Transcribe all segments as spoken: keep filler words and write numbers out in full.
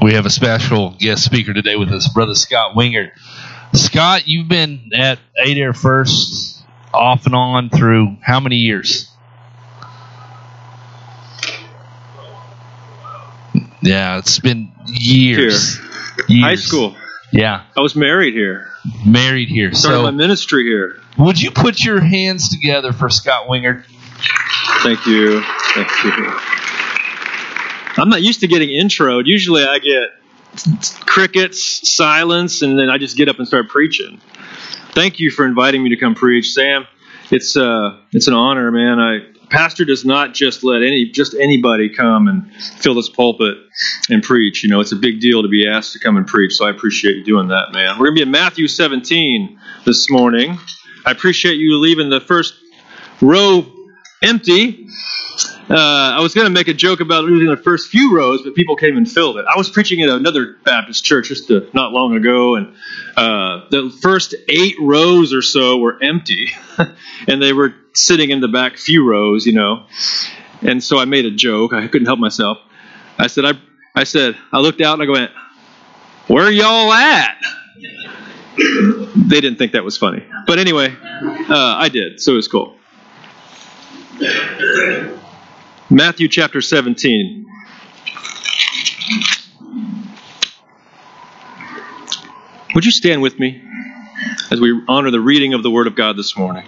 We have a special guest speaker today with us, Brother Scott Wingert. Scott, you've been at Adair First off and on through how many years? Yeah, it's been years. Here. years. High school. Yeah. I was married here. Married here. Started so, my ministry here. Would you put your hands together for Scott Wingert? Thank you. Thank you. I'm not used to getting introed. Usually I get crickets, silence, and then I just get up and start preaching. Thank you for inviting me to come preach, Sam. It's uh, it's an honor, man. I pastor does not just let any just anybody come and fill this pulpit and preach. You know, it's a big deal to be asked to come and preach. So I appreciate you doing that, man. We're gonna be in Matthew seventeen this morning. I appreciate you leaving the first row empty. Uh, I was going to make a joke about losing the first few rows, but people came and filled it. I was preaching at another Baptist church just uh, not long ago, and uh, the first eight rows or so were empty, and they were sitting in the back few rows, you know. And so I made a joke. I couldn't help myself. I said, I, I said, I looked out and I went, "Where y'all at?" They didn't think that was funny, but anyway, uh, I did, so it was cool. Matthew chapter seventeen. Would you stand with me as we honor the reading of the Word of God this morning?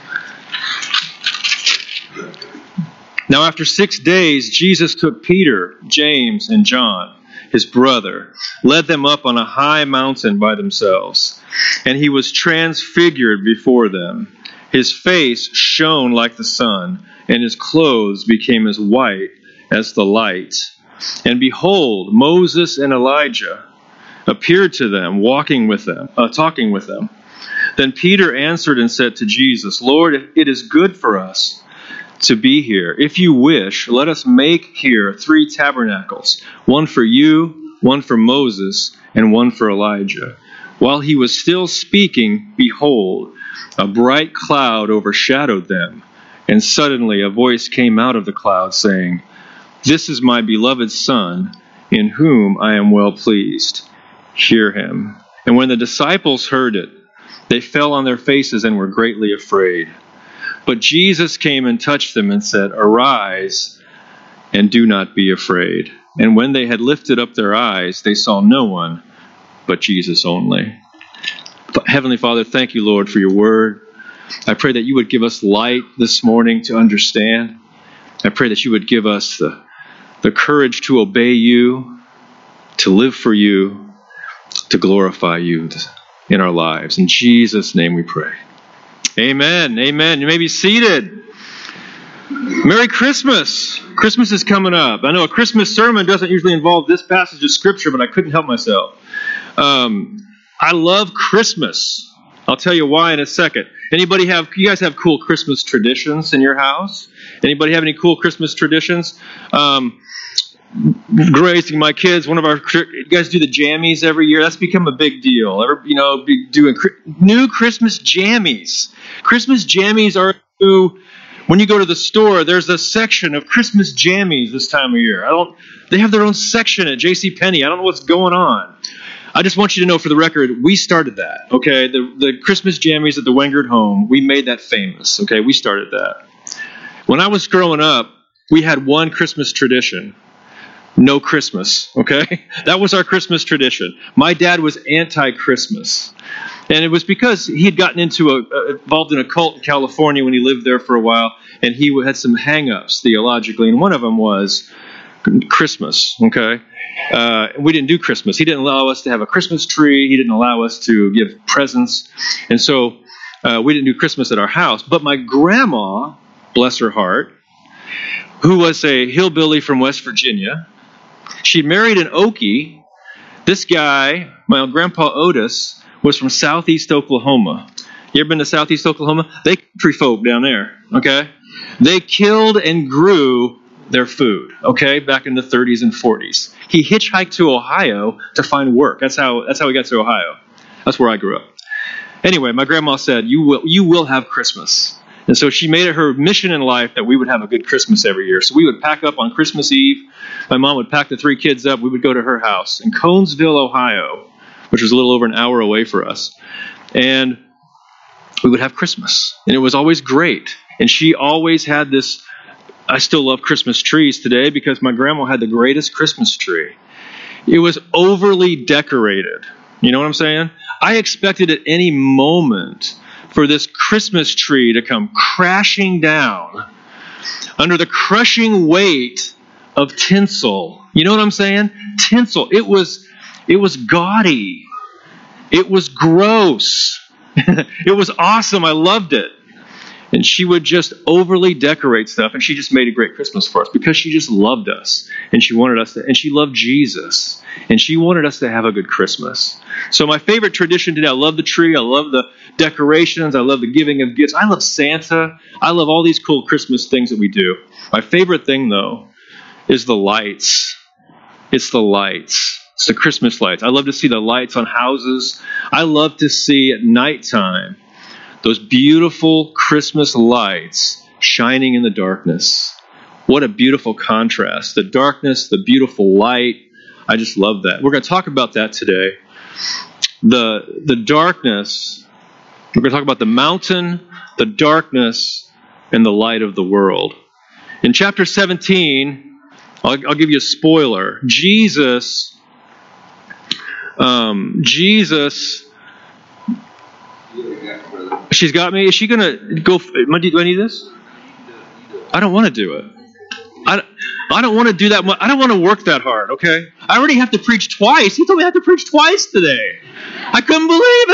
Now after six days, Jesus took Peter, James, and John, his brother, led them up on a high mountain by themselves, and he was transfigured before them. His face shone like the sun, and his clothes became as white as the light. And behold, Moses and Elijah appeared to them, walking with them, uh, talking with them. Then Peter answered and said to Jesus, "Lord, it is good for us to be here. If you wish, let us make here three tabernacles, one for you, one for Moses, and one for Elijah." While he was still speaking, behold, a bright cloud overshadowed them. And suddenly a voice came out of the cloud saying, "This is my beloved Son, in whom I am well pleased. Hear him." And when the disciples heard it, they fell on their faces and were greatly afraid. But Jesus came and touched them and said, "Arise, and do not be afraid." And when they had lifted up their eyes, they saw no one but Jesus only. Heavenly Father, thank you, Lord, for your word. I pray that you would give us light this morning to understand. I pray that you would give us the, the courage to obey you, to live for you, to glorify you in our lives. In Jesus' name we pray. Amen. Amen. You may be seated. Merry Christmas. Christmas is coming up. I know a Christmas sermon doesn't usually involve this passage of Scripture, but I couldn't help myself. Um, I love Christmas. I'll tell you why in a second. Anybody have, you guys have cool Christmas traditions in your house? Anybody have any cool Christmas traditions? Um, raising my kids, one of our, you guys do the jammies every year. That's become a big deal. Every, you know, be doing new Christmas jammies. Christmas jammies are new. When you go to the store, there's a section of Christmas jammies this time of year. I don't. They have their own section at JCPenney. I don't know what's going on. I just want you to know, for the record, we started that. Okay, the the Christmas jammies at the Wingert home, we made that famous. Okay, we started that. When I was growing up, we had one Christmas tradition: no Christmas. Okay, that was our Christmas tradition. My dad was anti-Christmas. And it was because he had gotten into a, uh, involved in a cult in California when he lived there for a while, and he had some hang-ups theologically, and one of them was Christmas, okay? Uh, we didn't do Christmas. He didn't allow us to have a Christmas tree. He didn't allow us to give presents. And so uh, we didn't do Christmas at our house. But my grandma, bless her heart, who was a hillbilly from West Virginia, she married an Okie. This guy, my grandpa Otis, was from Southeast Oklahoma. You ever been to Southeast Oklahoma? They country folk down there, okay? They killed and grew their food, okay, back in the thirties and forties. He hitchhiked to Ohio to find work. That's how that's how he got to Ohio. That's where I grew up. Anyway, my grandma said, "You will you will have Christmas. And so she made it her mission in life that we would have a good Christmas every year. So we would pack up on Christmas Eve. My mom would pack the three kids up. We would go to her house in Conesville, Ohio, which was a little over an hour away for us. And we would have Christmas. And it was always great. And she always had this. I still love Christmas trees today because my grandma had the greatest Christmas tree. It was overly decorated. You know what I'm saying? I expected at any moment for this Christmas tree to come crashing down under the crushing weight of tinsel. You know what I'm saying? Tinsel. It was, it was gaudy. It was gross. It was awesome. I loved it. And she would just overly decorate stuff, and she just made a great Christmas for us because she just loved us, and she wanted us to, and she loved Jesus, and she wanted us to have a good Christmas. So my favorite tradition today, I love the tree, I love the decorations, I love the giving of gifts, I love Santa, I love all these cool Christmas things that we do. My favorite thing, though, is the lights. It's the lights. It's the Christmas lights. I love to see the lights on houses. I love to see at nighttime those beautiful Christmas lights shining in the darkness. What a beautiful contrast. The darkness, the beautiful light. I just love that. We're going to talk about that today. The, the darkness, we're going to talk about the mountain, the darkness, and the light of the world. In chapter seventeen, I'll, I'll give you a spoiler. Jesus, um, Jesus... She's got me. Is she going to go? Do I need this? I don't want to do it. I, I don't want to do that much. I don't want to work that hard, okay? I already have to preach twice. He told me I have to preach twice today. I couldn't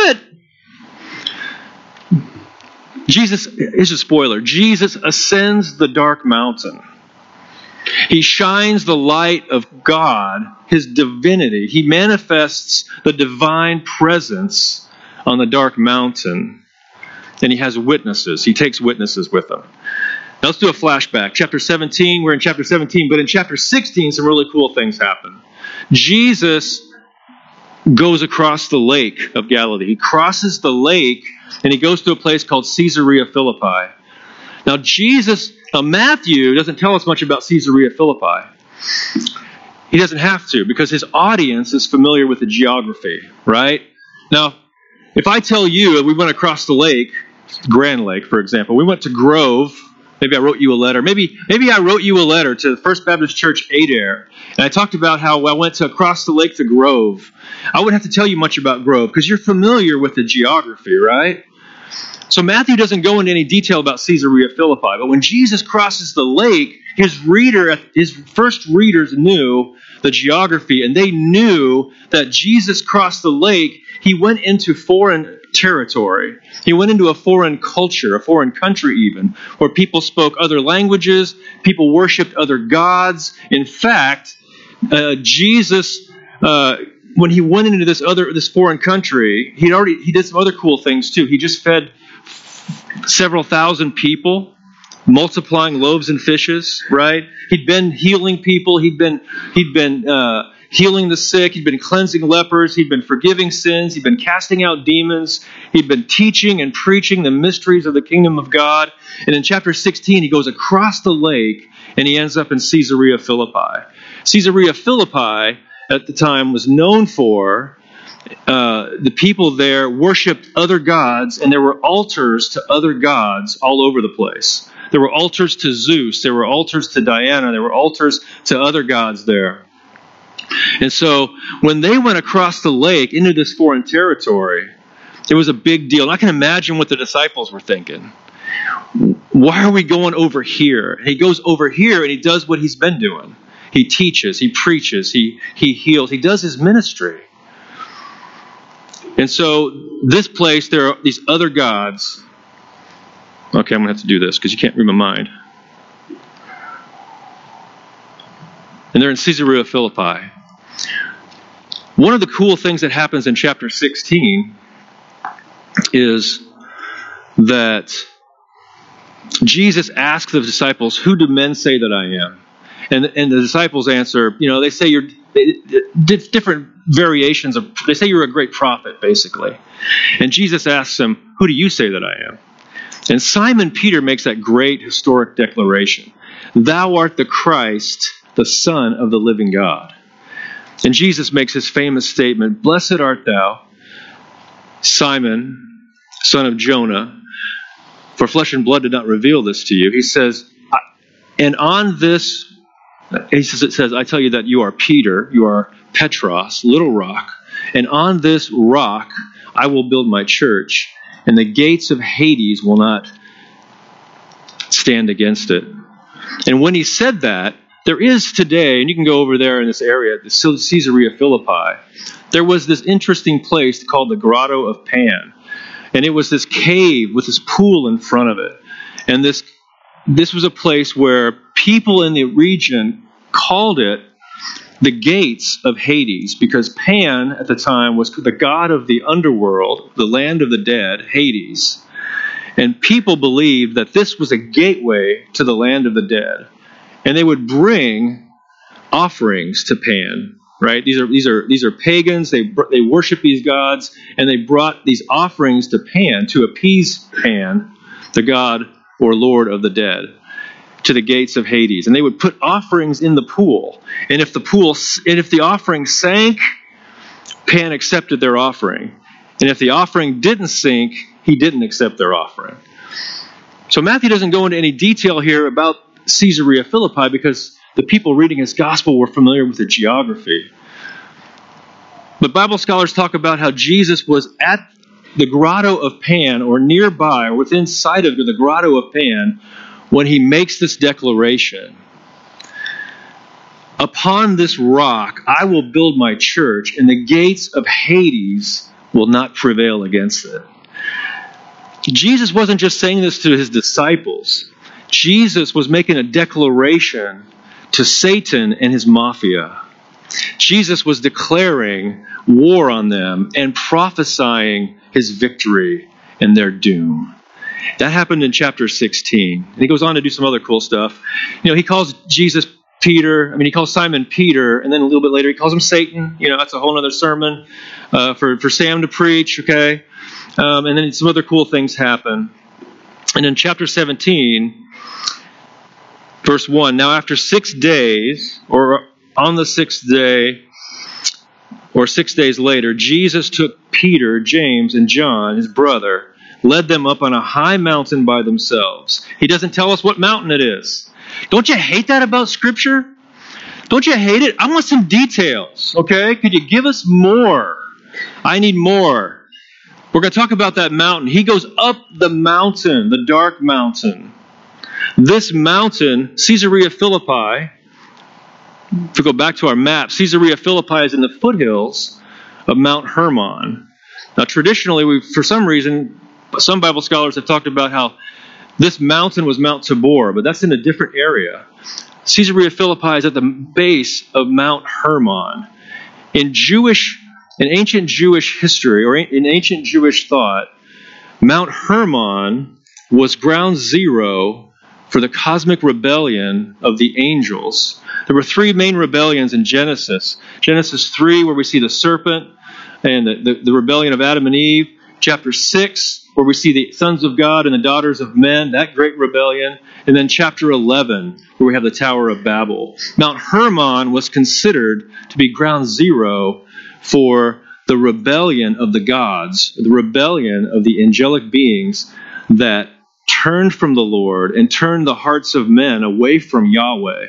believe it. Jesus, here's a spoiler. Jesus ascends the dark mountain. He shines the light of God, his divinity. He manifests the divine presence on the dark mountain. And he has witnesses. He takes witnesses with him. Now let's do a flashback. Chapter seventeen, we're in chapter seventeen, but in chapter sixteen, some really cool things happen. Jesus goes across the lake of Galilee. He crosses the lake, and he goes to a place called Caesarea Philippi. Now Jesus, now Matthew doesn't tell us much about Caesarea Philippi. He doesn't have to, because his audience is familiar with the geography, right? Now, if I tell you that we went across the lake, Grand Lake, for example, we went to Grove. Maybe I wrote you a letter. Maybe maybe I wrote you a letter to the First Baptist Church, Adair, and I talked about how I went to across the lake to Grove. I wouldn't have to tell you much about Grove because you're familiar with the geography, right? So Matthew doesn't go into any detail about Caesarea Philippi, but when Jesus crosses the lake, his reader, his first readers knew the geography, and they knew that Jesus crossed the lake. He went into foreign territory. He went into a foreign culture, a foreign country even, where people spoke other languages, people worshipped other gods. In fact, uh, Jesus, uh, when he went into this other this foreign country, he already he did some other cool things too. He just fed several thousand people, multiplying loaves and fishes, right? He'd been healing people. He'd been he'd been uh, healing the sick. He'd been cleansing lepers. He'd been forgiving sins. He'd been casting out demons. He'd been teaching and preaching the mysteries of the kingdom of God. And in chapter sixteen, he goes across the lake and he ends up in Caesarea Philippi. Caesarea Philippi at the time was known for Uh, the people there worshipped other gods, and there were altars to other gods all over the place. There were altars to Zeus, there were altars to Diana, there were altars to other gods there. And so when they went across the lake into this foreign territory, it was a big deal. And I can imagine what the disciples were thinking. Why are we going over here? And he goes over here and he does what he's been doing. He teaches, he preaches, he, he heals, he does his ministry. And so this place, there are these other gods. Okay, I'm going to have to do this because you can't read my mind. And they're in Caesarea Philippi. One of the cool things that happens in chapter sixteen is that Jesus asks the disciples, "Who do men say that I am?" And, and the disciples answer, you know, they say you're different variations of, they say you're a great prophet, basically. And Jesus asks them, "Who do you say that I am?" And Simon Peter makes that great historic declaration. Thou art the Christ, the Son of the living God. And Jesus makes his famous statement, Blessed art thou, Simon, son of Jonah, for flesh and blood did not reveal this to you. He says, and on this, he says, it says, I tell you that you are Peter, you are Petros, little rock, and on this rock I will build my church, and the gates of Hades will not stand against it. And when he said that, there is today, and you can go over there in this area, the Caesarea Philippi, there was this interesting place called the Grotto of Pan. And it was this cave with this pool in front of it. And this this was a place where people in the region called it the gates of Hades, because Pan at the time was the god of the underworld, the land of the dead, Hades. And people believed that this was a gateway to the land of the dead. And they would bring offerings to Pan. Right? These are these are these are pagans. They they worship these gods, and they brought these offerings to Pan to appease Pan, the god or lord of the dead, to the gates of Hades. And they would put offerings in the pool. And if the pool and if the offering sank, Pan accepted their offering. And if the offering didn't sink, he didn't accept their offering. So Matthew doesn't go into any detail here about Caesarea Philippi because the people reading his gospel were familiar with the geography. But Bible scholars talk about how Jesus was at the Grotto of Pan, or nearby, or within sight of the Grotto of Pan, when he makes this declaration. Upon this rock I will build my church, and the gates of Hades will not prevail against it. Jesus wasn't just saying this to his disciples. Jesus was making a declaration to Satan and his mafia. Jesus was declaring war on them and prophesying his victory and their doom. That happened in chapter sixteen. And he goes on to do some other cool stuff. You know, he calls Jesus Peter, I mean, he calls Simon Peter, and then a little bit later he calls him Satan. You know, that's a whole other sermon uh, for, for Sam to preach, okay? Um, and then some other cool things happen. And in chapter seventeen, verse one, now after six days, or on the sixth day, or six days later, Jesus took Peter, James, and John, his brother, led them up on a high mountain by themselves. He doesn't tell us what mountain it is. Don't you hate that about Scripture? Don't you hate it? I want some details, okay? Could you give us more? I need more. We're going to talk about that mountain. He goes up the mountain, the dark mountain. This mountain, Caesarea Philippi, if we go back to our map, Caesarea Philippi is in the foothills of Mount Hermon. Now, traditionally, we, for some reason, some Bible scholars have talked about how this mountain was Mount Tabor, but that's in a different area. Caesarea Philippi is at the base of Mount Hermon. In Jewish, in ancient Jewish history, or in ancient Jewish thought, Mount Hermon was ground zero for the cosmic rebellion of the angels. There were three main rebellions in Genesis. Genesis three, where we see the serpent and the, the, the rebellion of Adam and Eve. Chapter six, where we see the sons of God and the daughters of men, that great rebellion. And then chapter eleven, where we have the Tower of Babel. Mount Hermon was considered to be ground zero for the rebellion of the gods, the rebellion of the angelic beings that turned from the Lord and turned the hearts of men away from Yahweh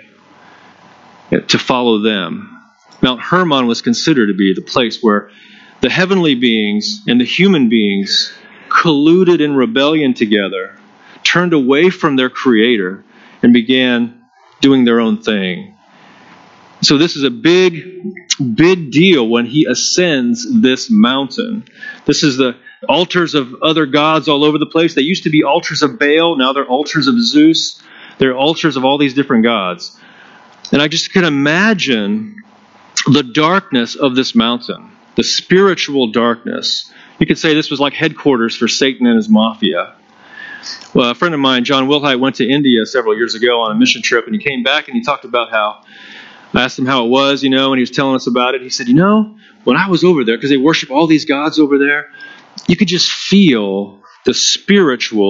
to follow them. Mount Hermon was considered to be the place where the heavenly beings and the human beings colluded in rebellion together, turned away from their Creator, and began doing their own thing. So this is a big, big deal when he ascends this mountain. This is the altars of other gods all over the place. They used to be altars of Baal. Now they're altars of Zeus. They're altars of all these different gods. And I just can imagine the darkness of this mountain, the spiritual darkness. You could say this was like headquarters for Satan and his mafia. Well, a friend of mine, John Wilhite, went to India several years ago on a mission trip, and he came back and he talked about how, I asked him how it was, you know, and he was telling us about it. He said, you know, when I was over there, because they worship all these gods over there, you could just feel the spiritual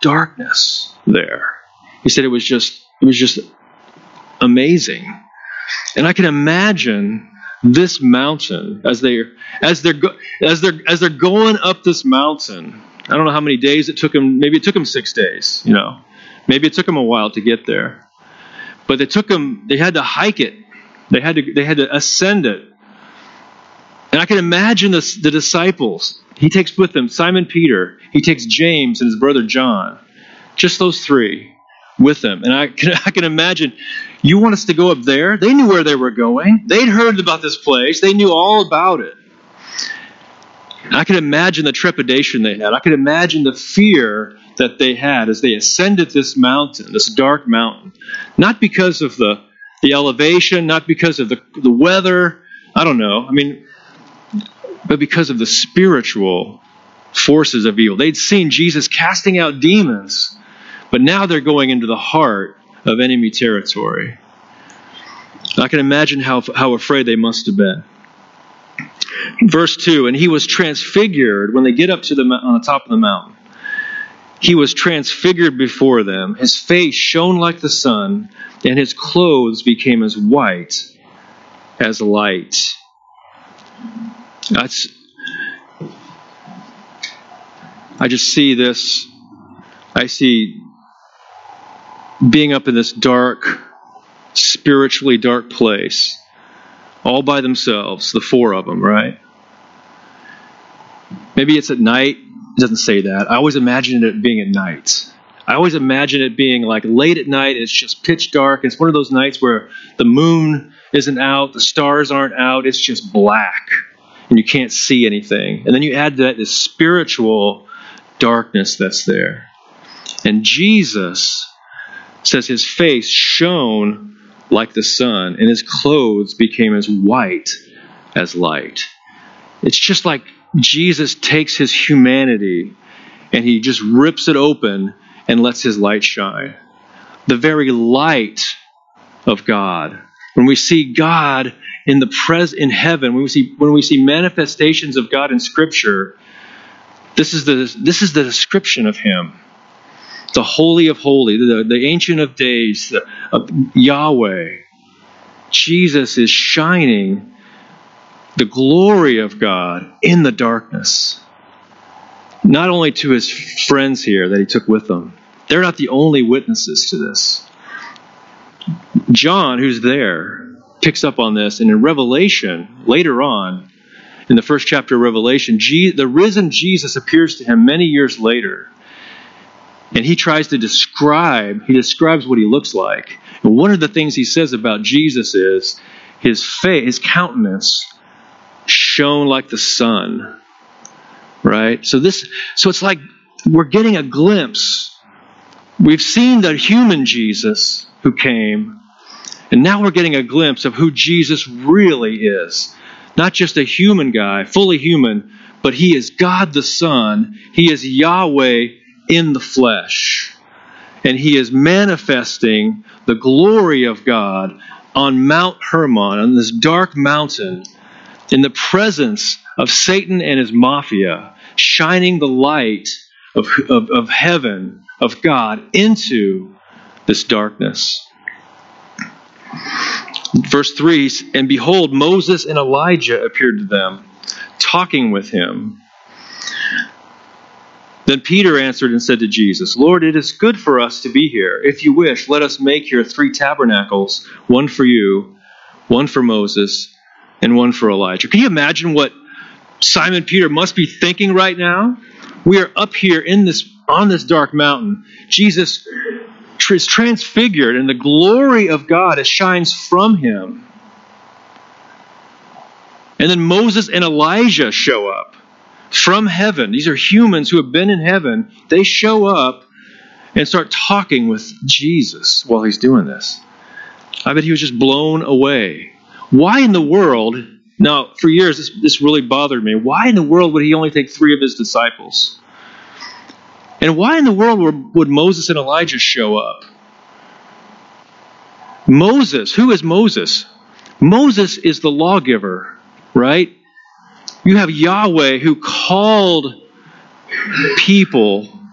darkness there. He said it was just it was just amazing. And I can imagine this mountain as they as they're go, as they're as they're going up this mountain. I don't know how many days it took them. Maybe it took them six days. You know, maybe it took them a while to get there. But they took them. They had to hike it. They had to. They had to ascend it. And I can imagine the, the disciples. He takes with them Simon Peter. He takes James and his brother John. Just those three with them. And I can, I can imagine, you want us to go up there? They knew where they were going. They'd heard about this place. They knew all about it. And I can imagine the trepidation they had. I can imagine the fear that they had as they ascended this mountain, this dark mountain. Not because of the, the elevation, not because of the, the weather. I don't know. I mean... but because of the spiritual forces of evil. They'd seen Jesus casting out demons, but now they're going into the heart of enemy territory. I can imagine how, how afraid they must have been. Verse two, and he was transfigured when they get up to the on the top of the mountain. He was transfigured before them. His face shone like the sun, and his clothes became as white as light. That's, I just see this. I see being up in this dark, spiritually dark place, all by themselves, the four of them, right? Maybe it's at night. It doesn't say that. I always imagine it being at night. I always imagine it being like late at night. It's just pitch dark. It's one of those nights where the moon isn't out, the stars aren't out. It's just black. And you can't see anything. And then you add to that this spiritual darkness that's there. And Jesus says his face shone like the sun, and his clothes became as white as light. It's just like Jesus takes his humanity and he just rips it open and lets his light shine. The very light of God. When we see God in the pres in heaven, when we see when we see manifestations of God in Scripture, this is the this is the description of him. The Holy of Holies, the, the Ancient of Days, the, uh, Yahweh. Jesus is shining the glory of God in the darkness. Not only to his friends here that he took with him. They're not the only witnesses to this. John, who's there, picks up on this, and in Revelation, later on, in the first chapter of Revelation, Je- the risen Jesus appears to him many years later. And he tries to describe, he describes what he looks like. And one of the things he says about Jesus is his face, his countenance shone like the sun. Right? So this, so it's like we're getting a glimpse. We've seen the human Jesus who came, and now we're getting a glimpse of who Jesus really is. Not just a human guy, fully human, but he is God the Son. He is Yahweh in the flesh. And he is manifesting the glory of God on Mount Hermon, on this dark mountain, in the presence of Satan and his mafia, shining the light of, of, of heaven, of God, into this darkness. Verse three, and behold, Moses and Elijah appeared to them, talking with him. Then Peter answered and said to Jesus, Lord, it is good for us to be here. If you wish, let us make here three tabernacles, one for you, one for Moses, and one for Elijah. Can you imagine what Simon Peter must be thinking right now? We are up here in this on this dark mountain. Jesus is transfigured, and the glory of God shines from him. And then Moses and Elijah show up from heaven. These are humans who have been in heaven. They show up and start talking with Jesus while he's doing this. I bet he was just blown away. Why in the world, now for years this, this really bothered me, why in the world would he only take three of his disciples? And why in the world would, would Moses and Elijah show up? Moses, who is Moses? Moses is the lawgiver, right? You have Yahweh who called people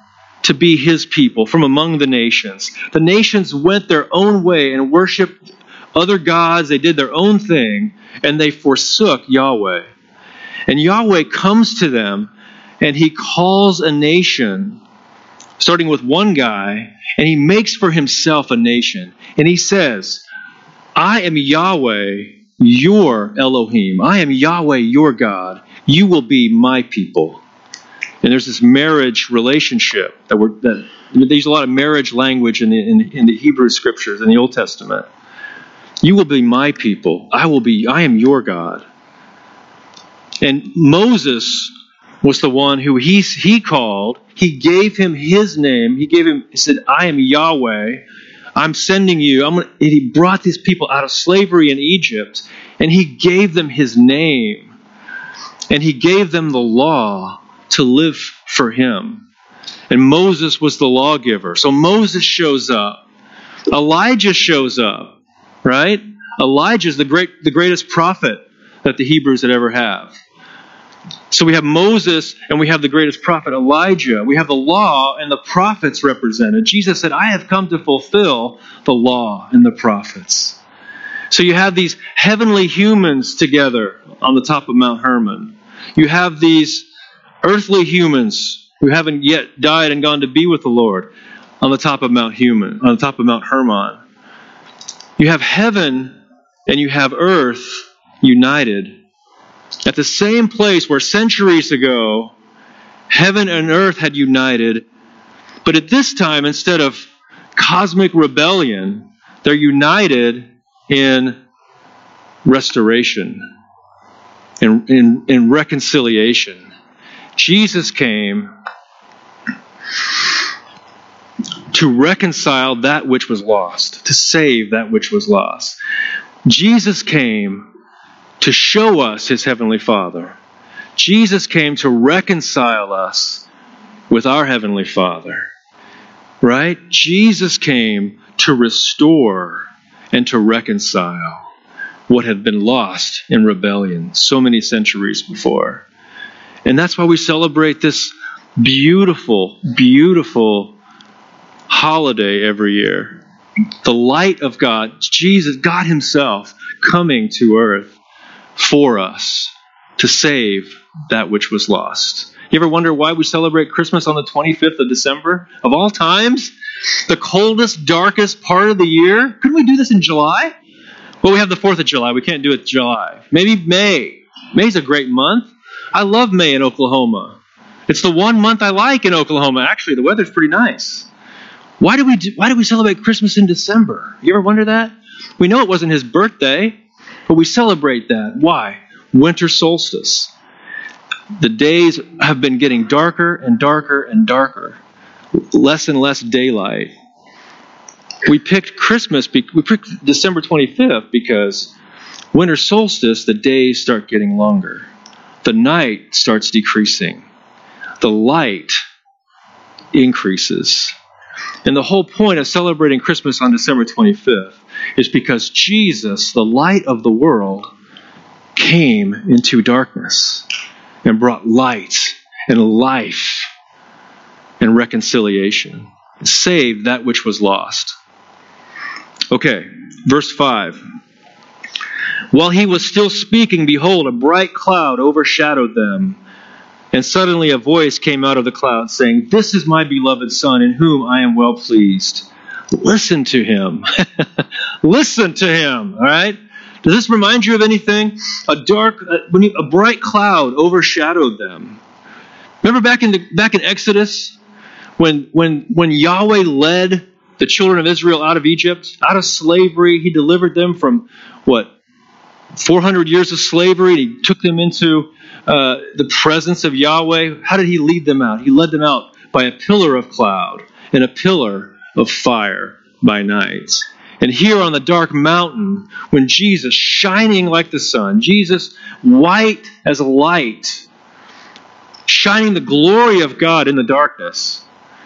to be his people from among the nations. The nations went their own way and worshiped other gods. They did their own thing, and they forsook Yahweh. And Yahweh comes to them, and he calls a nation, starting with one guy, and he makes for himself a nation. And he says, I am Yahweh, your Elohim. I am Yahweh, your God. You will be my people. And there's this marriage relationship that we're that there's a lot of marriage language in the in, in the Hebrew scriptures in the Old Testament. You will be my people. I will be. I am your God. And Moses was the one who he he called. He gave him his name. He gave him. He said, "I am Yahweh. I'm sending you." I'm gonna, and he brought these people out of slavery in Egypt, and he gave them his name, and he gave them the law to live for him. And Moses was the lawgiver. So Moses shows up. Elijah shows up, right? Elijah is the great, the greatest prophet that the Hebrews had ever have. So we have Moses and we have the greatest prophet, Elijah. We have the law and the prophets represented. Jesus said, I have come to fulfill the law and the prophets. So you have these heavenly humans together on the top of Mount Hermon. You have these earthly humans who haven't yet died and gone to be with the Lord on the top of Mount Human, on the top of Mount Hermon. You have heaven and you have earth united at the same place where centuries ago heaven and earth had united, but at this time, instead of cosmic rebellion, they're united in restoration, in, in, in reconciliation. Jesus came to reconcile that which was lost, to save that which was lost. Jesus came to show us his heavenly Father. Jesus came to reconcile us with our heavenly Father. Right? Jesus came to restore and to reconcile what had been lost in rebellion so many centuries before. And that's why we celebrate this beautiful, beautiful holiday every year. The light of God, Jesus, God himself, coming to earth for us to save that which was lost. You ever wonder why we celebrate Christmas on the twenty-fifth of December? Of all times, the coldest, darkest part of the year? Couldn't we do this in July? Well, we have the fourth of July. We can't do it in July. Maybe May. May's a great month. I love May in Oklahoma. It's the one month I like in Oklahoma. Actually, the weather's pretty nice. Why do we do, why do we celebrate Christmas in December? You ever wonder that? We know it wasn't his birthday, but we celebrate that. Why? Winter solstice. The days have been getting darker and darker and darker. Less and less daylight. We picked Christmas, we picked December twenty-fifth because winter solstice, the days start getting longer. The night starts decreasing. The light increases. And the whole point of celebrating Christmas on December twenty-fifth is because Jesus, the light of the world, came into darkness and brought light and life and reconciliation. Saved that which was lost. Okay, verse five. While he was still speaking, behold, a bright cloud overshadowed them. And suddenly a voice came out of the cloud saying, This is my beloved Son, in whom I am well pleased. Listen to him. Listen to him. All right? Does this remind you of anything? A dark, a, a bright cloud overshadowed them. Remember back in the, back in Exodus, when when when Yahweh led the children of Israel out of Egypt, out of slavery, he delivered them from what? four hundred years of slavery. He took them into uh, the presence of Yahweh. How did he lead them out? He led them out by a pillar of cloud and a pillar of fire by night. And here on the dark mountain, when Jesus, shining like the sun, Jesus white as a light, shining the glory of God in the darkness,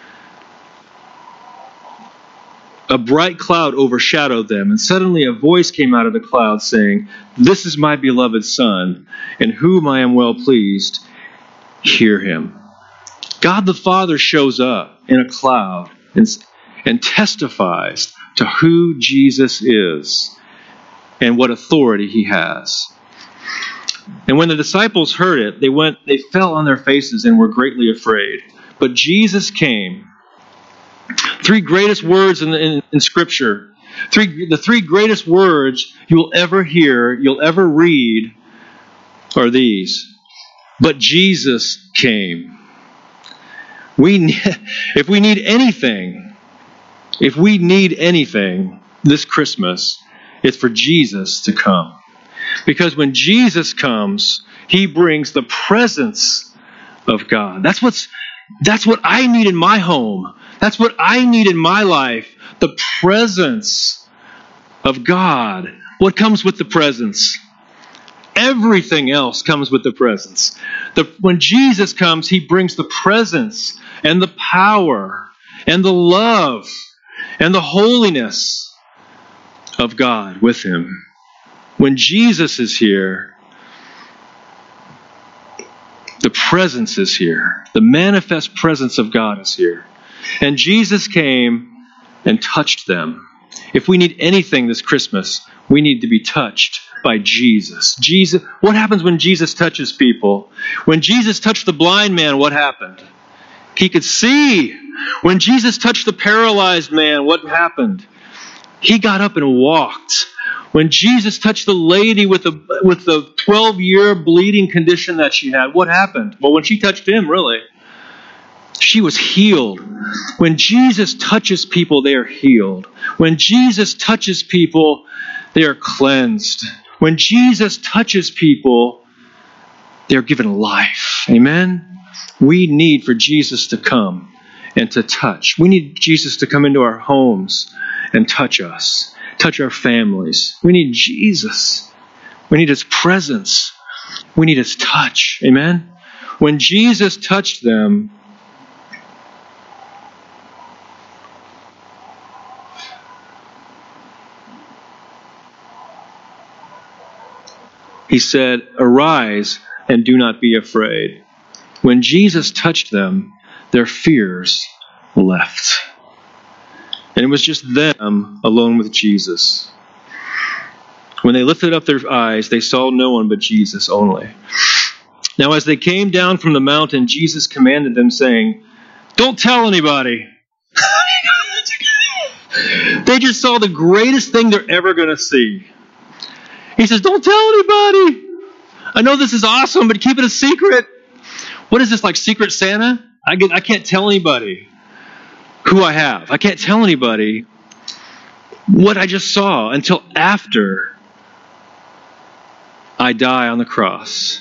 a bright cloud overshadowed them, and suddenly a voice came out of the cloud saying, This is my beloved Son, in whom I am well pleased. Hear him. God the Father shows up in a cloud and, and testifies to who Jesus is and what authority he has. And when the disciples heard it, they went, they fell on their faces and were greatly afraid. But Jesus came. Three greatest words in, in, in Scripture. Three, the three greatest words you'll ever hear, you'll ever read, are these. But Jesus came. We, if we need anything, if we need anything this Christmas, it's for Jesus to come. Because when Jesus comes, he brings the presence of God. That's what's that's what I need in my home. That's what I need in my life. The presence of God. What comes with the presence? Everything else comes with the presence. The, when Jesus comes, he brings the presence and the power and the love and the holiness of God with him. When Jesus is here, the presence is here. The manifest presence of God is here. And Jesus came and touched them. If we need anything this Christmas, we need to be touched by Jesus. Jesus. What happens when Jesus touches people? When Jesus touched the blind man, what happened? He could see. When Jesus touched the paralyzed man, what happened? He got up and walked. When Jesus touched the lady with the with the twelve-year bleeding condition that she had, what happened? Well, when she touched him, really, she was healed. When Jesus touches people, they are healed. When Jesus touches people, they are cleansed. When Jesus touches people, they are given life. Amen? We need for Jesus to come and to touch. We need Jesus to come into our homes and touch us. Touch our families. We need Jesus. We need his presence. We need his touch. Amen? When Jesus touched them, he said, "Arise and do not be afraid." When Jesus touched them, their fears left. And it was just them alone with Jesus. When they lifted up their eyes, they saw no one but Jesus only. Now as they came down from the mountain, Jesus commanded them, saying, "Don't tell anybody." They just saw the greatest thing they're ever going to see. He says, "Don't tell anybody. I know this is awesome, but keep it a secret." What is this, like Secret Santa? I, get, I can't tell anybody who I have. I can't tell anybody what I just saw until after I die on the cross.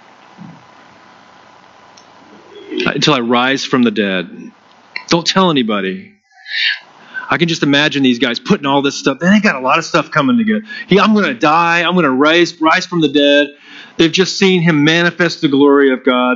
Until I rise from the dead. Don't tell anybody. I can just imagine these guys putting all this stuff. They got a lot of stuff coming together. He, I'm going to die. I'm going to rise, rise from the dead. They've just seen him manifest the glory of God.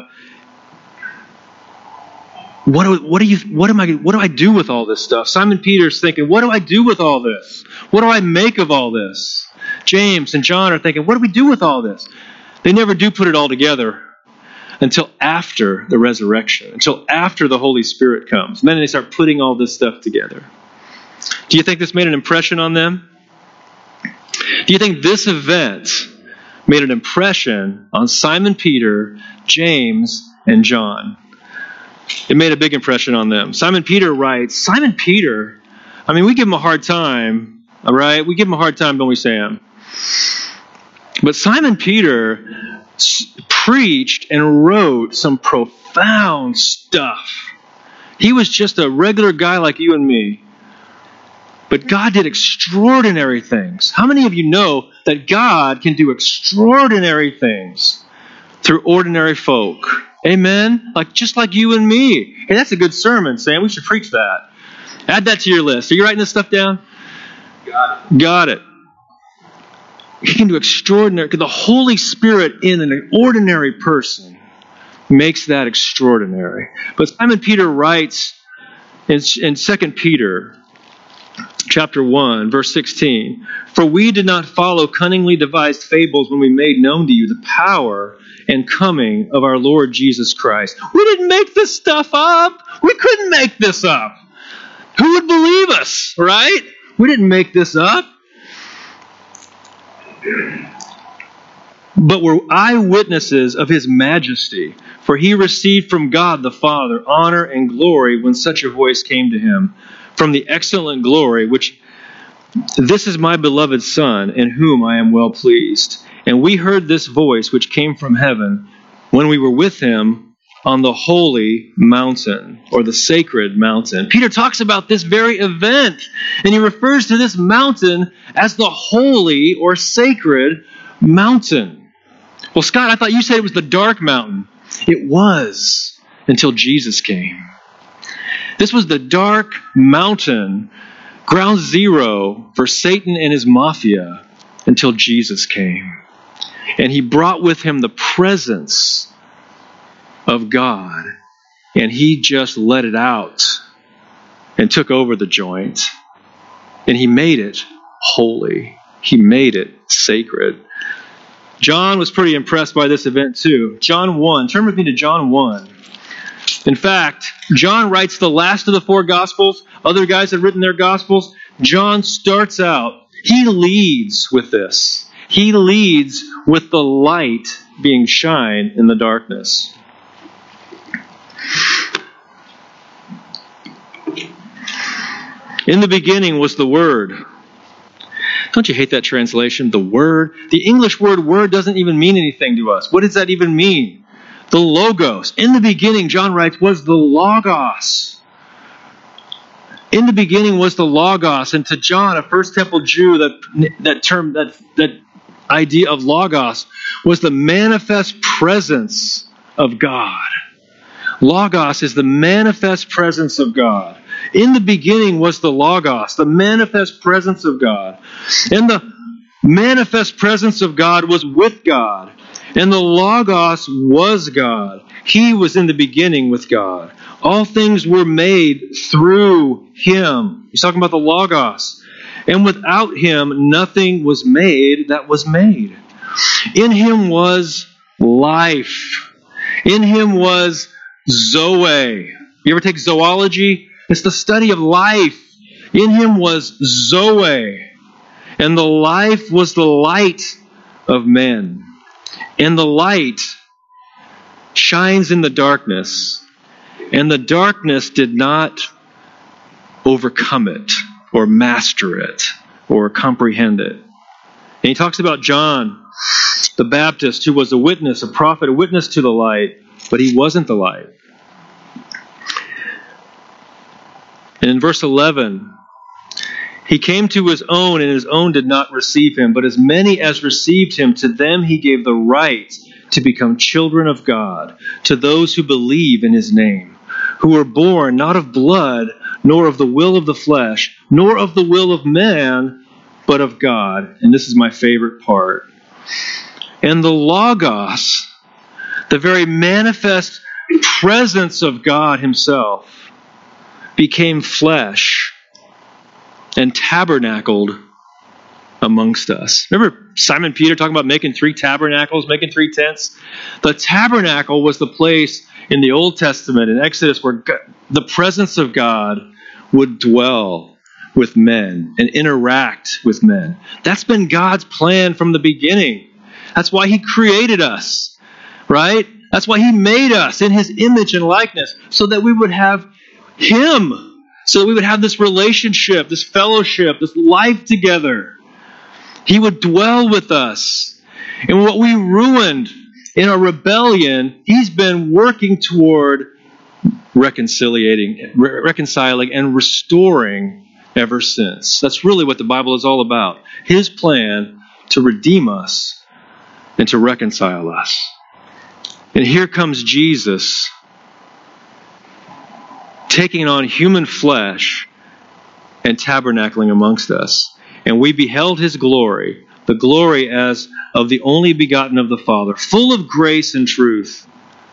What do, what do you? What am I? What do I do with all this stuff? Simon Peter's thinking, what do I do with all this? What do I make of all this? James and John are thinking, what do we do with all this? They never do put it all together until after the resurrection, until after the Holy Spirit comes. And then they start putting all this stuff together. Do you think this made an impression on them? Do you think this event made an impression on Simon Peter, James, and John? It made a big impression on them. Simon Peter writes, Simon Peter, I mean, we give him a hard time, all right? We give him a hard time, don't we, Sam? But Simon Peter s- preached and wrote some profound stuff. He was just a regular guy like you and me. But God did extraordinary things. How many of you know that God can do extraordinary things through ordinary folk? Amen? Like just like you and me. Hey, that's a good sermon, Sam. We should preach that. Add that to your list. Are you writing this stuff down? Got it. Got it. He can do extraordinary. The Holy Spirit in an ordinary person makes that extraordinary. But Simon Peter writes in, in Second Peter chapter one, verse sixteen. For we did not follow cunningly devised fables when we made known to you the power and coming of our Lord Jesus Christ. We didn't make this stuff up. We couldn't make this up. Who would believe us, right? We didn't make this up. But we're eyewitnesses of his majesty. For he received from God the Father honor and glory when such a voice came to him from the excellent glory, which this is my beloved Son, in whom I am well pleased. And we heard this voice which came from heaven when we were with him on the holy mountain, or the sacred mountain. Peter talks about this very event, and he refers to this mountain as the holy or sacred mountain. Well, Scott, I thought you said it was the dark mountain. It was, until Jesus came. This was the dark mountain, ground zero for Satan and his mafia, until Jesus came. And he brought with him the presence of God. And he just let it out and took over the joint. And he made it holy. He made it sacred. John was pretty impressed by this event too. John one. Turn with me to John one. In fact, John writes the last of the four Gospels. Other guys have written their Gospels. John starts out. He leads with this. He leads with the light being shined in the darkness. In the beginning was the Word. Don't you hate that translation? The Word. The English word word doesn't even mean anything to us. What does that even mean? The Logos. In the beginning, John writes, was the Logos. In the beginning was the Logos. And to John, a First Temple Jew, that, that term, that, that idea of Logos was the manifest presence of God. Logos is the manifest presence of God. In the beginning was the Logos, the manifest presence of God. And the manifest presence of God was with God. And the Logos was God. He was in the beginning with God. All things were made through him. He's talking about the Logos. And without him, nothing was made that was made. In him was life. In him was Zoe. You ever take zoology? It's the study of life. In him was Zoe. And the life was the light of men. And the light shines in the darkness. And the darkness did not overcome it or master it or comprehend it. And he talks about John the Baptist, who was a witness, a prophet, a witness to the light, but he wasn't the light. And in verse eleven, he came to his own, and his own did not receive him. But as many as received him, to them he gave the right to become children of God, to those who believe in his name, who were born not of blood, nor of the will of the flesh, nor of the will of man, but of God. And this is my favorite part. And the Logos, the very manifest presence of God himself, became flesh and tabernacled amongst us. Remember Simon Peter talking about making three tabernacles, making three tents? The tabernacle was the place in the Old Testament, in Exodus, where God, the presence of God would dwell with men and interact with men. That's been God's plan from the beginning. That's why he created us, right? That's why he made us in his image and likeness, so that we would have him, so that we would have this relationship, this fellowship, this life together. He would dwell with us. And what we ruined in our rebellion, he's been working toward reconciliating, re- reconciling and restoring ever since. That's really what the Bible is all about. His plan to redeem us and to reconcile us. And here comes Jesus, taking on human flesh and tabernacling amongst us. And we beheld his glory, the glory as of the only begotten of the Father, full of grace and truth.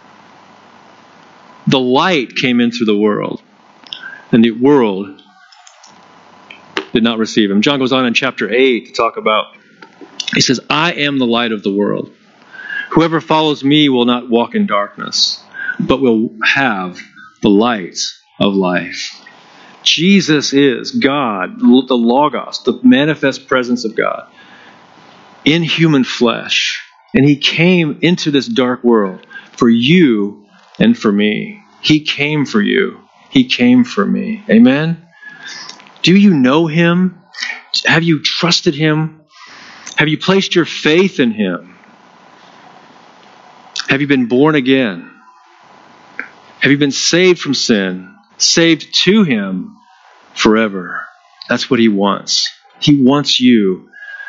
The light came into the world, and the world did not receive him. John goes on in chapter eight to talk about, he says, I am the light of the world. Whoever follows me will not walk in darkness, but will have the light of life. Jesus is God, the Logos, the manifest presence of God in human flesh. And he came into this dark world for you and for me. He came for you. He came for me. Amen? Do you know him? Have you trusted him? Have you placed your faith in him? Have you been born again? Have you been saved from sin? Saved to him forever? That's what he wants. He wants you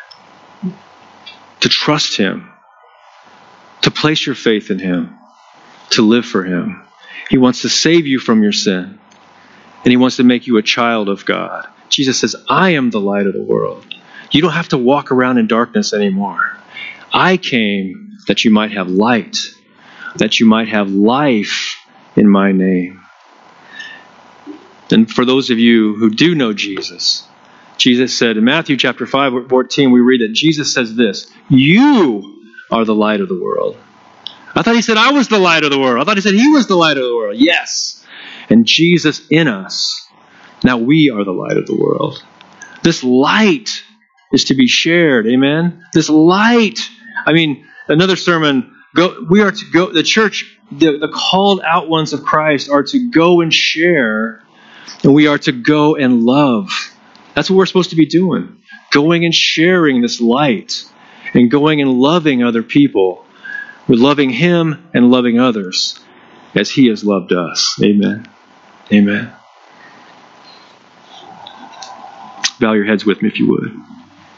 to trust him, to place your faith in him, to live for him. He wants to save you from your sin, and he wants to make you a child of God. Jesus says, I am the light of the world. You don't have to walk around in darkness anymore. I came that you might have light, that you might have life in my name. And for those of you who do know Jesus, Jesus said in Matthew chapter five, fourteen, we read that Jesus says this, you are the light of the world. I thought he said I was the light of the world. I thought he said he was the light of the world. Yes. And Jesus in us. Now we are the light of the world. This light is to be shared. Amen. This light. I mean, another sermon, go, we are to go, the church, the, the called out ones of Christ are to go and share, and we are to go and love. That's what we're supposed to be doing. Going and sharing this light and going and loving other people. We're loving him and loving others as he has loved us. Amen. Amen. Bow your heads with me if you would.